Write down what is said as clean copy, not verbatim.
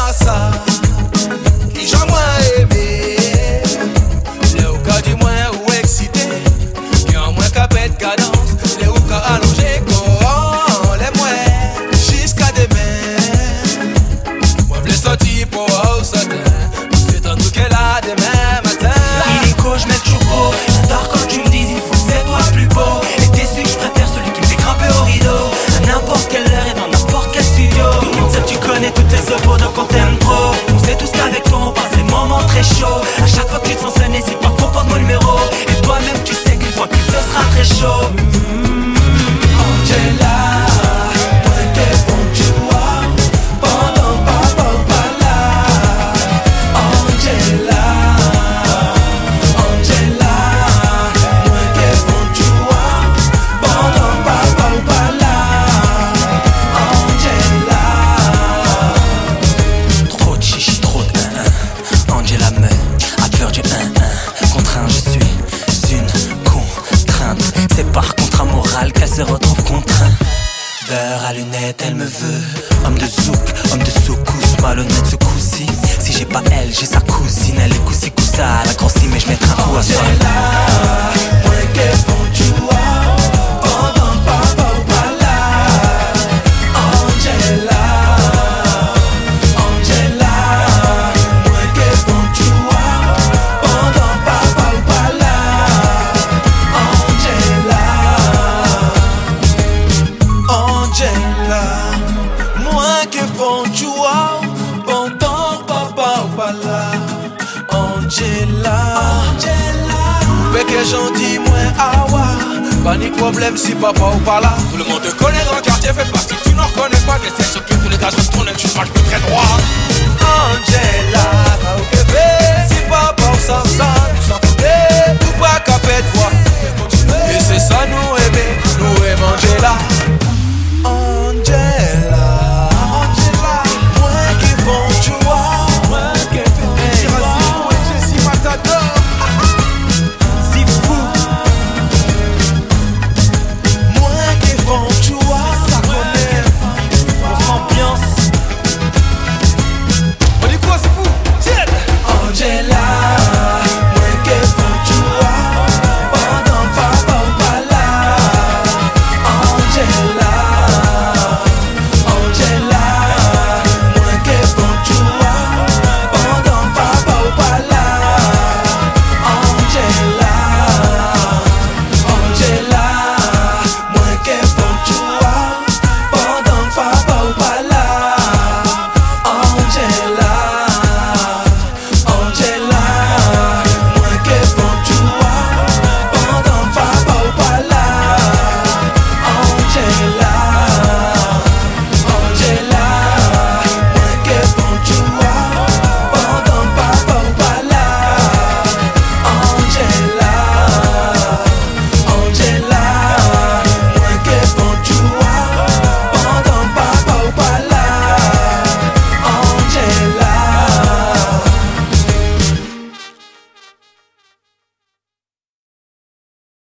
ça. Qui j'en moins aimé. Les ou ka du moins ou excité. Qui en moins qu'à pète cadence. Les ou ka allongé corps. Les moins jusqu'à demain. Moi v'lais sortir pour au satin. C'est en tout qu'elle a demain matin. Illico, j'mets le choupeau. J'adore quand tu me dis il faut que c'est toi le plus beau. Et t'es su que j'préfère celui qui me fait grimper au rideau. À n'importe quelle heure et dans n'importe quel studio. Tout le monde sait que tu connais toutes les œuvres donc on t'aime trop. On sait tous qu'avec toi on passe des moments très chauds. À chaque fois que tu te sens sonné, c'est pas qu'on porte mon numéro. Et toi-même tu sais qu'une fois que ce sera très chaud. Angela, moi qu'est bon tu vois. Pendant papa ou pas là. Angela, Angela, moi qu'est bon tu vois. Pendant papa ou pas là. Angela. Trop de chichi, trop de 1-1. Angela me a peur du 1-1. Contraint, je suis une contrainte. C'est par contrat moral qu'elle se retrouve contrainte. Beurre à lunettes, elle me veut. Homme de zouk, homme de secousse, malhonnête ce coup-ci. Si j'ai pas elle, j'ai sa cousine. Elle est coussi coussa, elle a grossi mais je mettrai un coup à soi. Angela, moi qu'est bon tu vois. Pendant papa ou pas là. Angela, Angela, moi qu'est bon tu vois. Pendant papa ou pas là. Angela, Angela, moi qu'est bon tu vois. Pendant papa ou pas là. Angela, Angela, mais que gentil moins awa. Pas ni problème si papa ou pas là. Tout le monde te connaît dans le quartier, fait partie. Tu n'en reconnais pas, mais c'est sûr que